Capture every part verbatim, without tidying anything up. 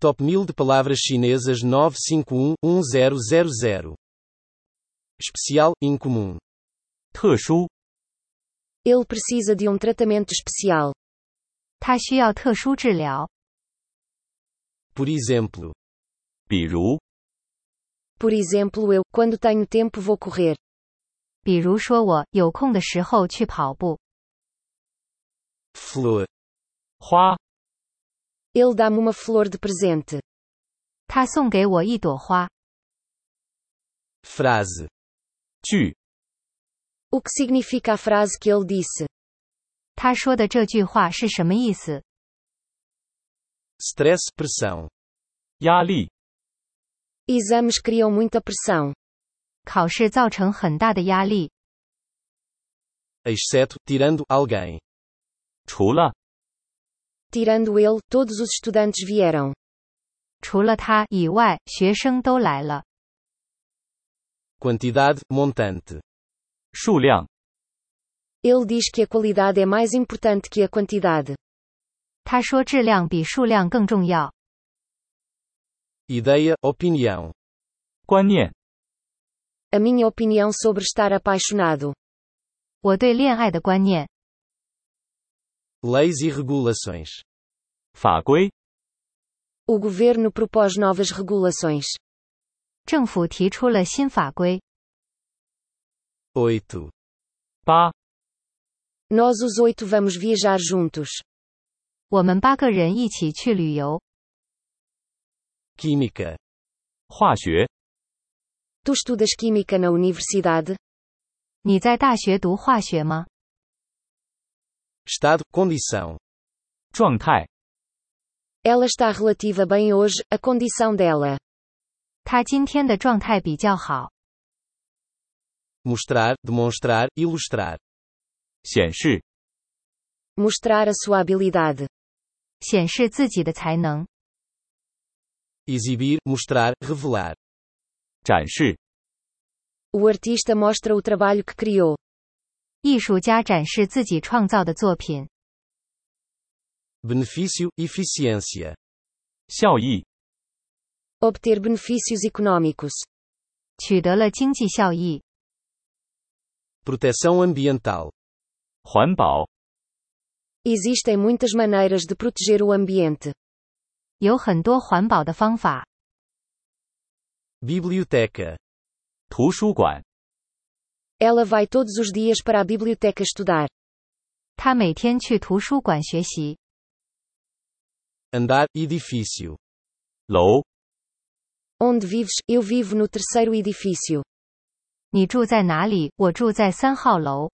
Top mil de palavras chinesas nove cinco um um zero zero zero. Especial, incomum. 特殊， Ele precisa de um tratamento especial. 他需要特殊治疗。 Por exemplo. 比如， Por exemplo, eu, quando tenho tempo, vou correr. 比如说我有空的时候去跑步。 Flor. 花， Ele dá-me uma flor de presente. 他送给我一朵花。 Frase. 句， O que significa a frase que ele disse? 他说的这句话是什么意思？ Stress, pressão. 压力， Exames criam muita pressão. 考试造成很大的压力。 Exceto, tirando, alguém. 除了， Tirando ele, todos os estudantes vieram. 除了他以外，学生都来了。 Quantidade, montante. 数量， Ele diz que a qualidade é mais importante que a quantidade. 他说质量比数量更重要。 Ideia, opinião. 观念， A minha opinião sobre estar apaixonado. 我对恋爱的观念。 Leis e regulações. 法规， O governo propôs novas regulações. 政府提出了新法规。 Oito. 八， Nós os oito vamos viajar juntos. 我们八个人一起去旅游。 Química. 化学， Tu estudas química na universidade? 你在大学读化学吗？ Estado, condição. 状态， Ela está relativa bem hoje, a condição dela. 他今天的状态比较好。 Mostrar, demonstrar, ilustrar. 显示， Mostrar a sua habilidade. 显示自己的才能。 Exibir, mostrar, revelar. 展示， O artista mostra o trabalho que criou. 艺术家展示自己创造的作品。 Benefício, eficiência. 效益， Obter benefícios econômicos. 取得了经济效益。 Proteção ambiental. 环保， Existem muitas maneiras de proteger o ambiente. 有很多环保的方法。 Biblioteca. 图书馆， Ela vai todos os dias para a biblioteca estudar. 他每天去图书馆学习。 Andar, edifício. 楼， Onde vives? Eu vivo no terceiro edifício. 你住在哪里？我住在三号楼。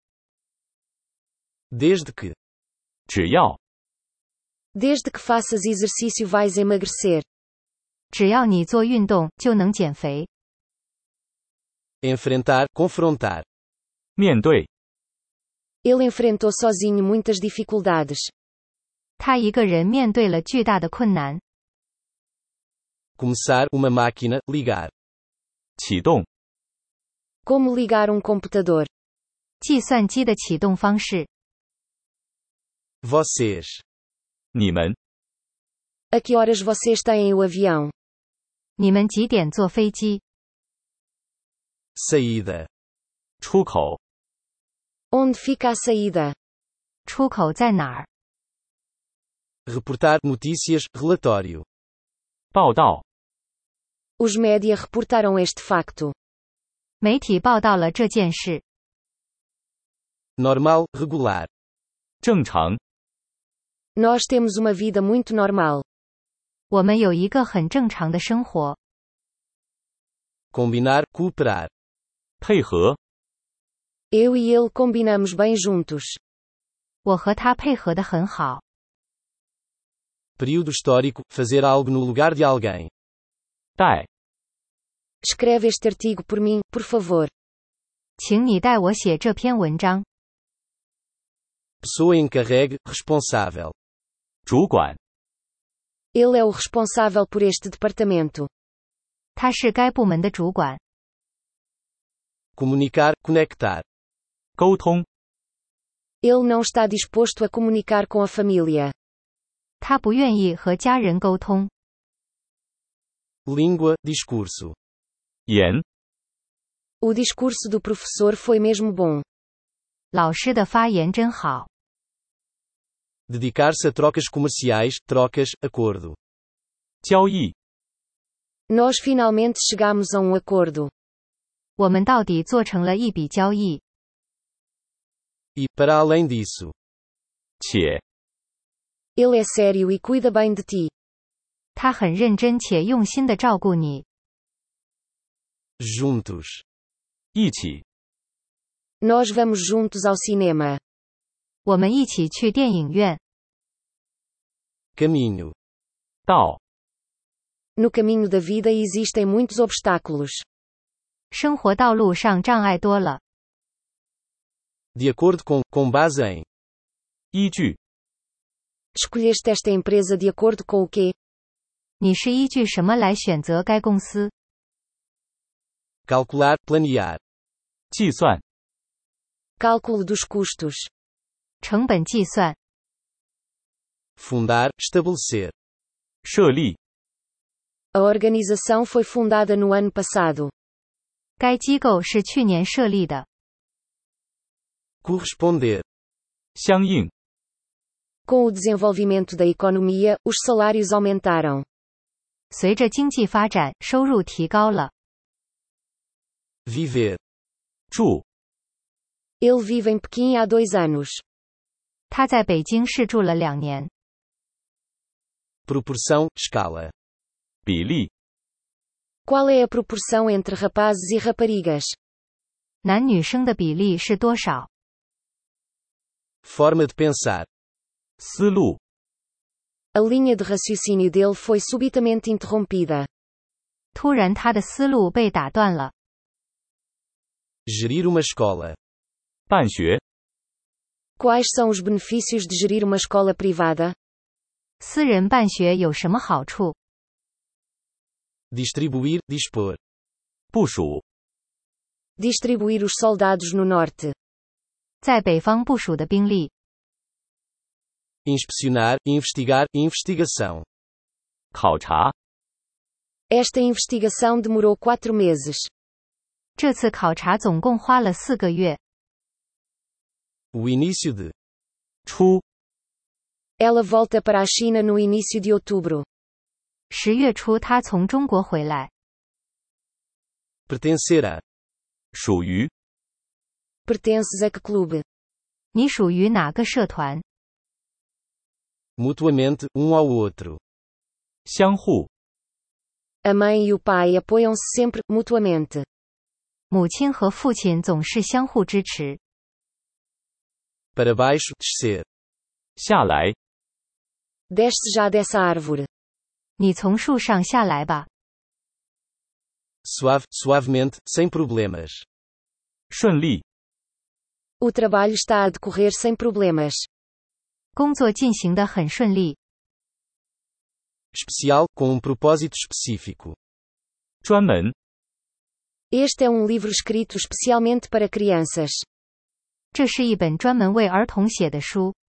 Desde que. 只要， Desde que faças exercício vais emagrecer. 只要你做运动，就能减肥。 Enfrentar, confrontar. 面对， Ele enfrentou sozinho muitas dificuldades. 他一个人面对了巨大的困难。 Começar uma máquina, ligar. 启动， Como ligar um computador. 计算机的启动方式。 Vocês. 你们， A que horas vocês têm o avião? 你们几点坐飞机？ Saída. 出口， Onde fica a saída? 出口在哪儿？ Reportar notícias, relatório. 报道， Os média reportaram este facto. 媒体报道了这件事。 Normal, regular. 正常， Nós temos uma vida muito normal. 我们有一个很正常的生活。 Combinar, cooperar. 配合， Eu e ele combinamos bem juntos. 我和他配合得很好。 Período histórico, fazer algo no lugar de alguém. 带， Escreve este artigo por mim, por favor. 请你代我写这篇文章。 Pessoa encarregue, responsável. 主管， Ele é o responsável por este departamento. 他是该部门的主管。 Comunicar, conectar. 沟通， Ele não está disposto a comunicar com a família. 他不愿意和家人沟通。 Língua, discurso. 言 O discurso do professor foi mesmo bom. 老师的发言真好。 Dedicar-se a trocas comerciais, trocas, acordo. 交易 Nós finalmente chegamos a um acordo. 我们到底做成了一笔交易。 E, para além disso, 且 Ele é sério e cuida bem de ti. 他很认真且用心地照顾你。 juntos. 一起 Nós vamos juntos ao cinema. 我们一起去电影院。 Caminho. 道 No caminho da vida existem muitos obstáculos. 生活道路上障碍多了。 De acordo com, com base em. 依据 Escolheste esta empresa de acordo com o quê? 你是依据什么来选择该公司？ Calcular, planear. 计算 Cálculo dos custos. 成本计算。 Fundar, estabelecer. 设立 A organização foi fundada no ano passado. 该机构是去年设立的。 Corresponder. 相应 Com o desenvolvimento da economia, os salários aumentaram. 随着经济发展，收入提高了。 Viver. 住 Ele vive em Pequim há dois anos. 他在北京市住了两年。 Proporção, escala. 比例 Qual é a proporção entre rapazes e raparigas? 男女生的比例是多少？ Forma de pensar. 思路 A linha de raciocínio dele foi subitamente interrompida. 突然他的思路被打断了。 Gerir uma escola. 办学 Quais são os benefícios de gerir uma escola privada? 私人办学有什么好处？ Distribuir, dispor. 部署 Distribuir os soldados no norte. 在北方部署的兵力。 Inspecionar, investigar, investigação. 考察 Esta investigação demorou quatro meses. 这次考察总共花了四个月。 O início de. 出 Ela volta para a China no início de outubro. 十月初他从中国回来。 Pertencer a. 属于 Pertences a que clube? 你属于哪个社团？ Mutuamente, um ao outro. 相互 A mãe e o pai apoiam-se sempre, mutuamente. 母亲和父亲总是相互支持。 Para baixo, descer. 下来 Desce já dessa árvore. 你从树上下来吧。 Suave, suavemente, sem problemas. 顺利 O trabalho está a decorrer sem problemas. 工作进行得很顺利。 Especial, com um propósito específico. 专门 Este é um livro escrito especialmente para crianças. 这是一本专门为儿童写的书。